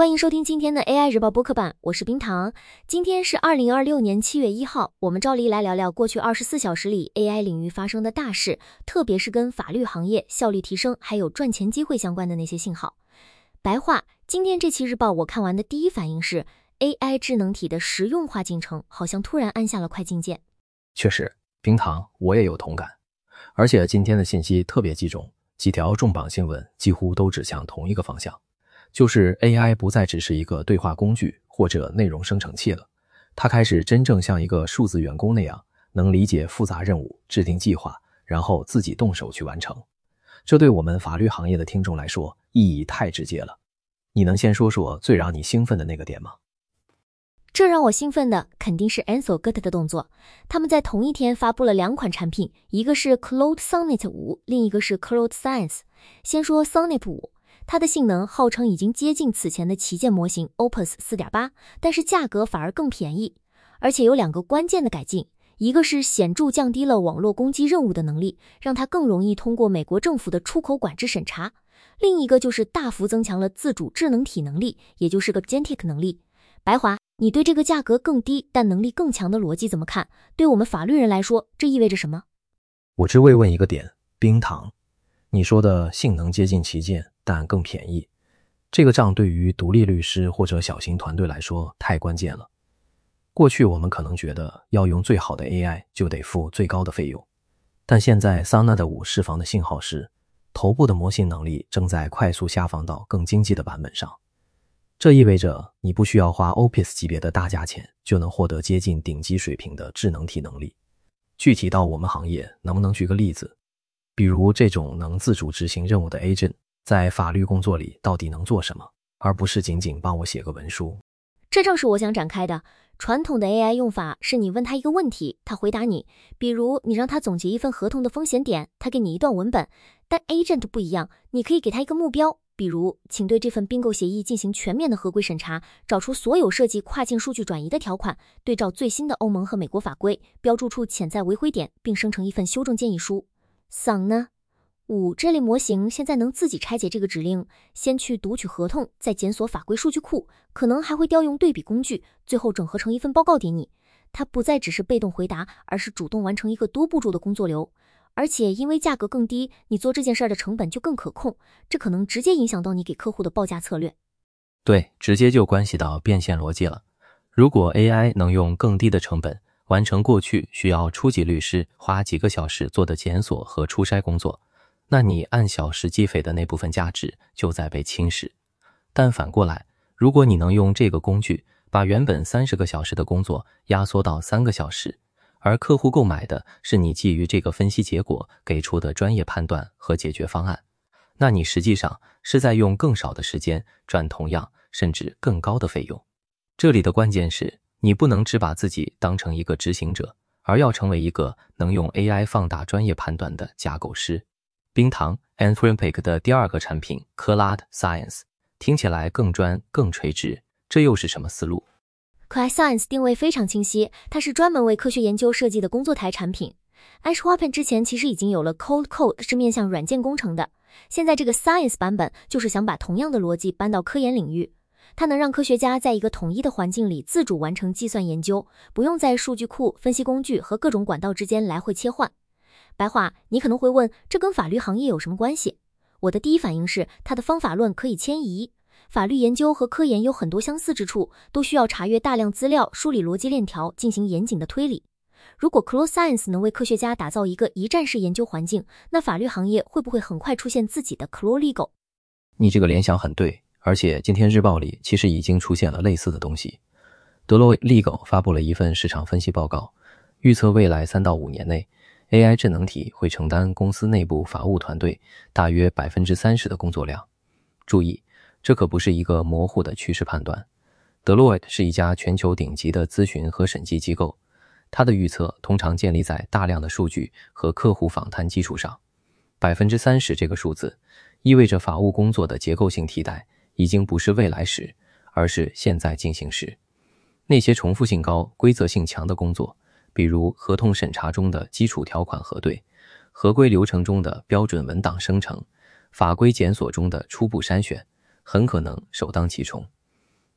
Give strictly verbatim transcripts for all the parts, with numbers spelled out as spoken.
欢迎收听今天的 A I 日报播客版，我是冰糖。今天是二零二六年七月一号，我们照例来聊聊过去二十四小时里 A I 领域发生的大事，特别是跟法律行业效率提升还有赚钱机会相关的那些信号。白话，今天这期日报我看完的第一反应是 A I 智能体的实用化进程好像突然按下了快进键。 确实，冰糖我也有同感，而且今天的信息特别集中，几条重磅新闻几乎都指向同一个方向，就是 A I 不再只是一个对话工具或者内容生成器了，它开始真正像一个数字员工那样，能理解复杂任务，制定计划，然后自己动手去完成。这对我们法律行业的听众来说意义太直接了。你能先说说最让你兴奋的那个点吗？ 这让我兴奋的肯定是 Ansel Good 的动作。他们在同一天发布了两款产品，一个是 Claude Sonnet 五，另一个是 Claude Science。先说 Sonnet 五，它的性能号称已经接近此前的旗舰模型 Opus 四点八， 但是价格反而更便宜，而且有两个关键的改进，一个是显著降低了网络攻击任务的能力，让它更容易通过美国政府的出口管制审查，另一个就是大幅增强了自主智能体能力，也就是个 Agentic 能力。白华，你对这个价格更低但能力更强的逻辑怎么看？对我们法律人来说，这意味着什么？ 我只为问一个点，冰糖，你说的性能接近旗舰但更便宜，这个账对于独立律师或者小型团队来说太关键了。过去我们可能觉得要用最好的 A I 就得付最高的费用，但现在 Sonnet 五释放的信号是，头部的模型能力正在快速下放到更经济的版本上。这意味着你不需要花 Opus 级别的大价钱就能获得接近顶级水平的智能体能力。具体到我们行业，能不能举个例子？比如这种能自主执行任务的 Agent 在法律工作里到底能做什么，而不是仅仅帮我写个文书。 这正是我想展开的。传统的 A I 用法是你问他一个问题，他回答你，比如你让他总结一份合同的风险点，他给你一段文本。但 Agent 不一样，你可以给他一个目标，比如请对这份并购协议进行全面的合规审查，找出所有涉及跨境数据转移的条款，对照最新的欧盟和美国法规，标注出潜在违规点，并生成一份修正建议书。Sonnet 呢？五这类模型现在能自己拆解这个指令，先去读取合同，再检索法规数据库，可能还会调用对比工具，最后整合成一份报告给你。它不再只是被动回答，而是主动完成一个多步骤的工作流。而且因为价格更低，你做这件事的成本就更可控，这可能直接影响到你给客户的报价策略。 对，直接就关系到变现逻辑了。如果 A I 能用更低的成本完成过去需要初级律师花几个小时做的检索和初筛工作，那你按小时计费的那部分价值就在被侵蚀。但反过来，如果你能用这个工具把原本三十个小时的工作压缩到三个小时，而客户购买的是你基于这个分析结果给出的专业判断和解决方案，那你实际上是在用更少的时间赚同样甚至更高的费用。这里的关键是，你不能只把自己当成一个执行者，而要成为一个能用 A I 放大专业判断的架构师。冰糖 Anthropic 的第二个产品 Claude Science 听起来更专更垂直，这又是什么思路？ Claude Science 定位非常清晰，它是专门为科学研究设计的工作台产品。Ashwapan 之前其实已经有了 Cold Code 是面向软件工程的，现在这个 Science 版本就是想把同样的逻辑搬到科研领域。它能让科学家在一个统一的环境里自主完成计算研究，不用在数据库、分析工具和各种管道之间来回切换。白话，你可能会问，这跟法律行业有什么关系？我的第一反应是，它的方法论可以迁移。法律研究和科研有很多相似之处，都需要查阅大量资料，梳理逻辑链条，进行严谨的推理。如果 Claude Science 能为科学家打造一个一站式研究环境，那法律行业会不会很快出现自己的 Claude Legal？ 你这个联想很对，而且今天日报里其实已经出现了类似的东西。德洛 Legal 发布了一份市场分析报告，预测未来三到五年内A I 智能体会承担公司内部法务团队大约 百分之三十 的工作量。注意，这可不是一个模糊的趋势判断。德洛 是一家全球顶级的咨询和审计机构，它的预测通常建立在大量的数据和客户访谈基础上。 百分之三十 这个数字意味着法务工作的结构性替代已经不是未来时，而是现在进行时。那些重复性高、规则性强的工作，比如合同审查中的基础条款核对，合规流程中的标准文档生成，法规检索中的初步筛选，很可能首当其冲。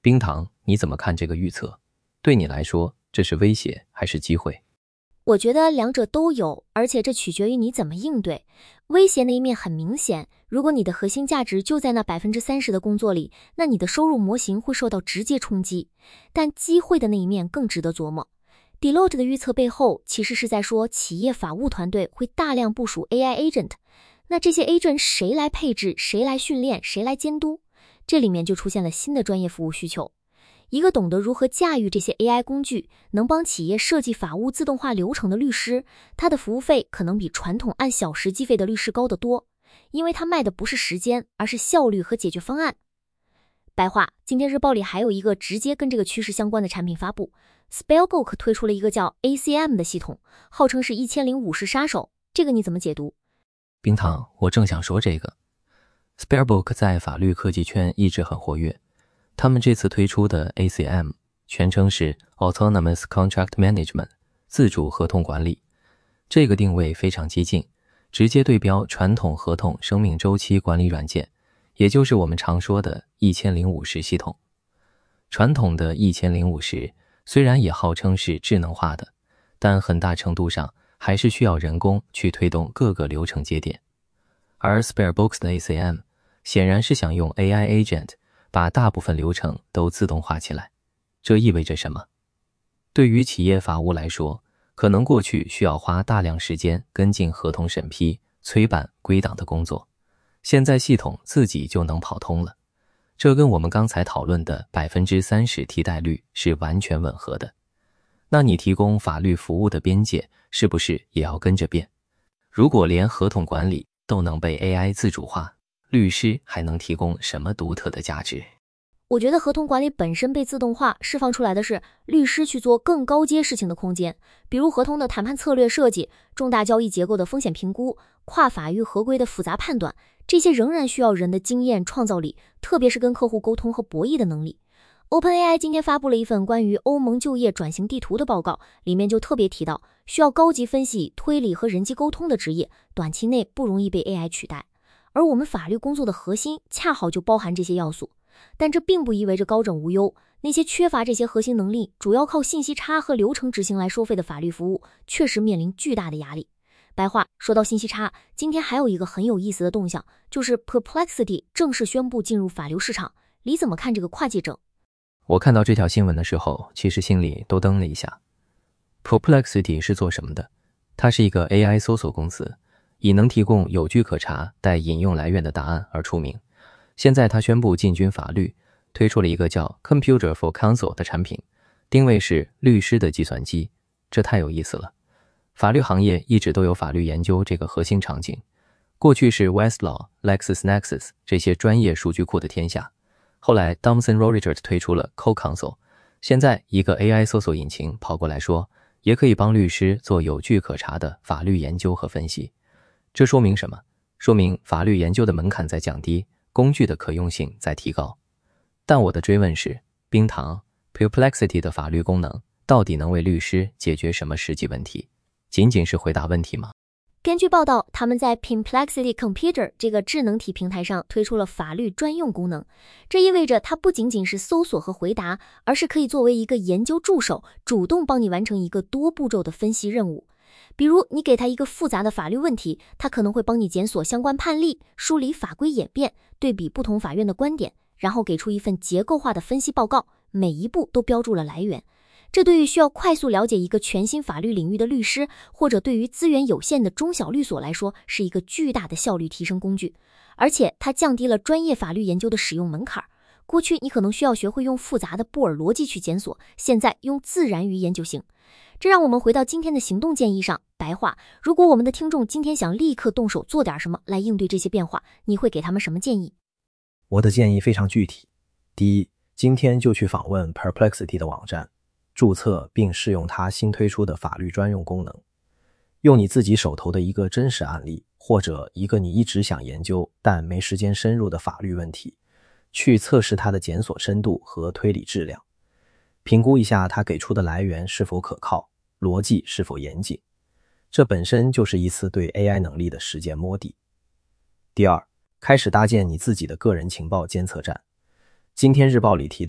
冰糖，你怎么看这个预测？对你来说，这是威胁还是机会？ 我觉得两者都有，而且这取决于你怎么应对。威胁那一面很明显，如果你的核心价值就在那 百分之三十 的工作里，那你的收入模型会受到直接冲击。但机会的那一面更值得琢磨。Deloitte 的预测背后其实是在说企业法务团队会大量部署 A I agent， 那这些 agent 谁来配置，谁来训练，谁来监督？这里面就出现了新的专业服务需求。一个懂得如何驾驭这些 A I 工具，能帮企业设计法务自动化流程的律师，他的服务费可能比传统按小时计费的律师高得多，因为他卖的不是时间，而是效率和解决方案。白话，今天日报里还有一个直接跟这个趋势相关的产品发布， Spellbook 推出了一个叫 A C M 的系统，号称是一千零五十杀手，这个你怎么解读？ 冰糖，我正想说这个。Spellbook 在法律科技圈一直很活跃，他们这次推出的 A C M 全称是 Autonomous Contract Management 自主合同管理，这个定位非常激进，直接对标传统合同生命周期管理软件，也就是我们常说的一千零五十系统。传统的一千零五十虽然也号称是智能化的，但很大程度上还是需要人工去推动各个流程节点。而 Spellbook 的 A C M 显然是想用 A I agent 把大部分流程都自动化起来。这意味着什么？对于企业法务来说，可能过去需要花大量时间跟进合同审批、催办、归档的工作，现在系统自己就能跑通了。这跟我们刚才讨论的 百分之三十 替代率是完全吻合的。那你提供法律服务的边界是不是也要跟着变？如果连合同管理都能被 A I 自主化，律师还能提供什么独特的价值？ 我觉得合同管理本身被自动化，释放出来的是律师去做更高阶事情的空间，比如合同的谈判策略设计、重大交易结构的风险评估、跨法域合规的复杂判断，这些仍然需要人的经验、创造力，特别是跟客户沟通和博弈的能力。OpenAI 今天发布了一份关于欧盟就业转型地图的报告，里面就特别提到，需要高级分析、推理和人机沟通的职业，短期内不容易被 A I 取代。而我们法律工作的核心恰好就包含这些要素。但这并不意味着高枕无忧，那些缺乏这些核心能力，主要靠信息差和流程执行来收费的法律服务，确实面临巨大的压力。白话，说到信息差，今天还有一个很有意思的动向，就是 Perplexity 正式宣布进入法律市场。你怎么看这个跨界整？ 我看到这条新闻的时候，其实心里都噔了一下。Perplexity 是做什么的？它是一个 A I 搜索公司，以能提供有据可查、带引用来源的答案而出名。现在他宣布进军法律，推出了一个叫 Computer for Counsel 的产品，定位是律师的计算机，这太有意思了。法律行业一直都有法律研究这个核心场景，过去是 Westlaw、LexisNexis 这些专业数据库的天下，后来 Thomson Reuters 推出了 CoCounsel， 现在一个 A I 搜索引擎跑过来说，也可以帮律师做有据可查的法律研究和分析。这说明什么？说明法律研究的门槛在降低，工具的可用性在提高。但我的追问是，冰糖 Perplexity 的法律功能到底能为律师解决什么实际问题？仅仅是回答问题吗？ 根据报道，他们在 Perplexity Computer 这个智能体平台上推出了法律专用功能，这意味着它不仅仅是搜索和回答，而是可以作为一个研究助手，主动帮你完成一个多步骤的分析任务。比如你给他一个复杂的法律问题，他可能会帮你检索相关判例，梳理法规演变，对比不同法院的观点，然后给出一份结构化的分析报告，每一步都标注了来源。这对于需要快速了解一个全新法律领域的律师，或者对于资源有限的中小律所来说，是一个巨大的效率提升工具。而且它降低了专业法律研究的使用门槛。过去你可能需要学会用复杂的布尔逻辑去检索，现在用自然语言就行。这让我们回到今天的行动建议上。白话，如果我们的听众今天想立刻动手做点什么来应对这些变化，你会给他们什么建议？ 我的建议非常具体。第一，今天就去访问 Perplexity 的网站，注册并试用它新推出的法律专用功能。用你自己手头的一个真实案例，或者一个你一直想研究但没时间深入的法律问题，去测试它的检索深度和推理质量，评估一下它给出的来源是否可靠，逻辑是否严谨。这本身就是一次对 A I 能力的实践摸底。第二，开始搭建你自己的个人情报监测站。今天日报里提到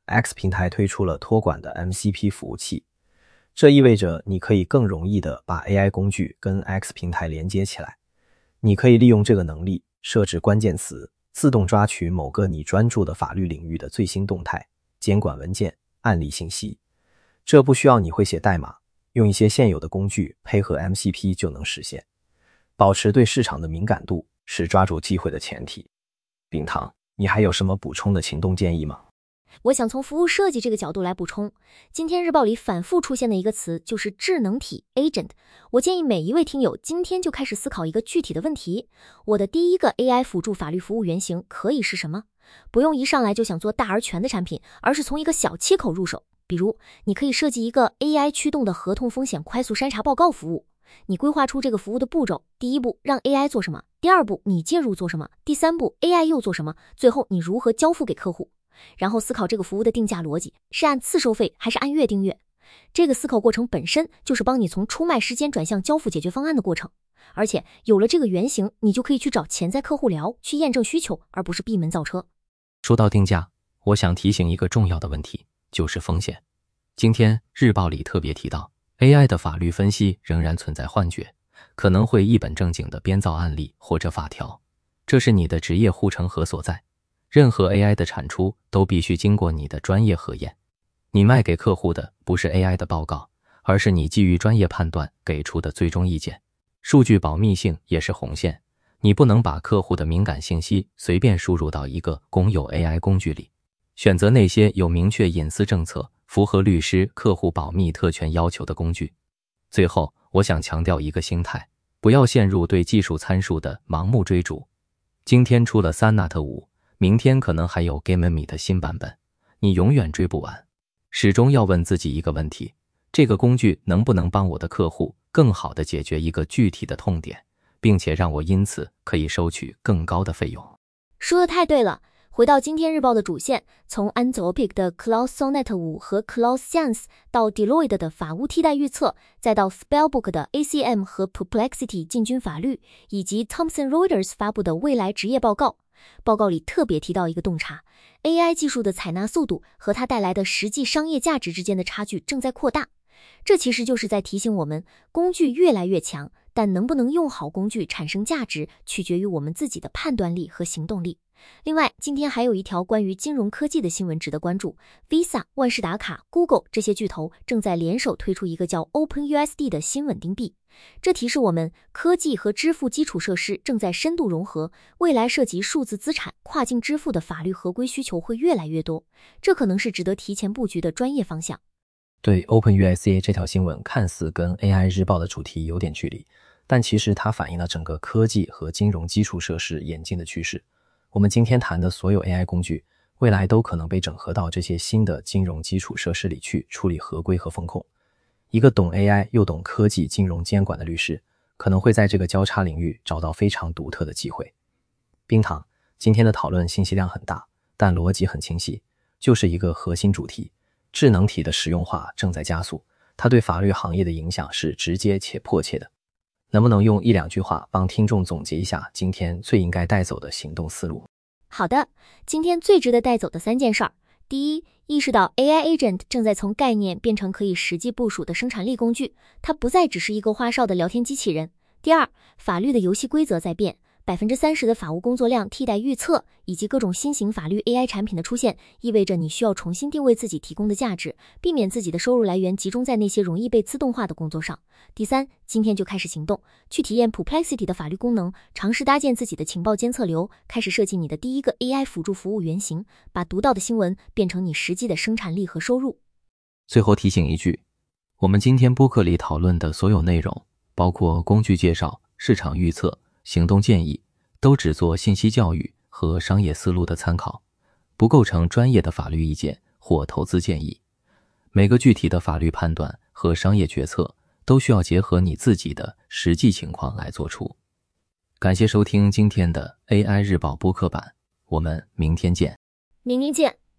X 平台推出了托管的 M C P 服务器，这意味着你可以更容易地把 A I 工具跟 X 平台连接起来。你可以利用这个能力设置关键词，自动抓取某个你专注的法律领域的最新动态、监管文件、案例信息。这不需要你会写代码，用一些现有的工具配合 M C P 就能实现。保持对市场的敏感度是抓住机会的前提。冰糖，你还有什么补充的行动建议吗？ 我想从服务设计这个角度来补充，今天日报里反复出现的一个词就是智能体 agent。 我建议每一位听友今天就开始思考一个具体的问题：我的第一个 A I 辅助法律服务原型可以是什么？不用一上来就想做大而全的产品，而是从一个小切口入手。比如你可以设计一个 A I 驱动的合同风险快速筛查报告服务，你规划出这个服务的步骤，第一步让 A I 做什么，第二步你介入做什么，第三步 A I 又做什么，最后你如何交付给客户。然后思考这个服务的定价逻辑，是按次收费还是按月订阅？这个思考过程本身就是帮你从出卖时间转向交付解决方案的过程。而且有了这个原型，你就可以去找潜在客户聊，去验证需求，而不是闭门造车。 说到定价，我想提醒一个重要的问题，就是风险。今天日报里特别提到 A I 的法律分析仍然存在幻觉，可能会一本正经的编造案例或者法条，这是你的职业护城河所在。任何 A I 的产出都必须经过你的专业核验，你卖给客户的不是 A I 的报告，而是你基于专业判断给出的最终意见。数据保密性也是红线，你不能把客户的敏感信息随便输入到一个公有 A I 工具里，选择那些有明确隐私政策、符合律师、客户保密特权要求的工具。最后，我想强调一个心态，不要陷入对技术参数的盲目追逐。今天出了 Sonnet 五，明天可能还有 GameMe 的新版本，你永远追不完。始终要问自己一个问题，这个工具能不能帮我的客户更好地解决一个具体的痛点，并且让我因此可以收取更高的费用。 说得太对了。回到今天日报的主线，从 Anthropic 的 Claude Sonnet 五和 Claude Science 到 Deloitte 的法务替代预测，再到 Spellbook 的 A C M 和 Perplexity 进军法律，以及 Thomson Reuters 发布的未来职业报告。报告里特别提到一个洞察， A I 技术的采纳速度和它带来的实际商业价值之间的差距正在扩大。这其实就是在提醒我们，工具越来越强，但能不能用好工具产生价值，取决于我们自己的判断力和行动力。另外，今天还有一条关于金融科技的新闻值得关注。 Visa、万事达卡、Google 这些巨头正在联手推出一个叫 OpenUSD 的新稳定币。这提示我们，科技和支付基础设施正在深度融合，未来涉及数字资产、跨境支付的法律合规需求会越来越多，这可能是值得提前布局的专业方向。 对 OpenUSD 这条新闻看似跟 A I 日报的主题有点距离，但其实它反映了整个科技和金融基础设施演进的趋势。我们今天谈的所有 A I 工具，未来都可能被整合到这些新的金融基础设施里去处理合规和风控。一个懂 A I 又懂科技金融监管的律师，可能会在这个交叉领域找到非常独特的机会。冰糖，今天的讨论信息量很大，但逻辑很清晰，就是一个核心主题：智能体的实用化正在加速，它对法律行业的影响是直接且迫切的。能不能用一两句话帮听众总结一下今天最应该带走的行动思路？ 好的，今天最值得带走的三件事儿。第一，意识到 A I agent 正在从概念变成可以实际部署的生产力工具，它不再只是一个花哨的聊天机器人。第二，法律的游戏规则在变， 百分之三十 的法务工作量替代预测，以及各种新型法律 A I 产品的出现，意味着你需要重新定位自己提供的价值，避免自己的收入来源集中在那些容易被自动化的工作上。第三，今天就开始行动，去体验 Perplexity 的法律功能，尝试搭建自己的情报监测流，开始设计你的第一个 A I 辅助服务原型，把读到的新闻变成你实际的生产力和收入。 最后提醒一句，我们今天播客里讨论的所有内容，包括工具介绍、市场预测、行动建议，都只做信息教育和商业思路的参考，不构成专业的法律意见或投资建议。每个具体的法律判断和商业决策都需要结合你自己的实际情况来做出。感谢收听今天的 A I 日报播客版，我们明天见。 明天见。